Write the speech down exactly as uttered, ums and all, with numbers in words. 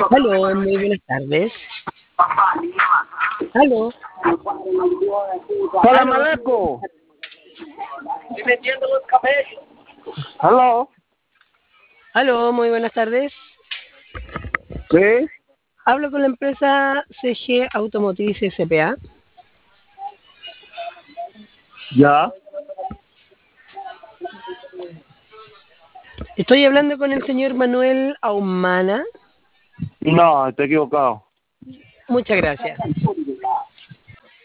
Aló, muy buenas tardes. Aló, Salam aló, alaikum. Hello. aló, muy buenas tardes. Sí, Hablo con la empresa C G Automotriz S P A. ya. Estoy hablando con el señor Manuel Ahumana. No, estoy equivocado. Muchas gracias.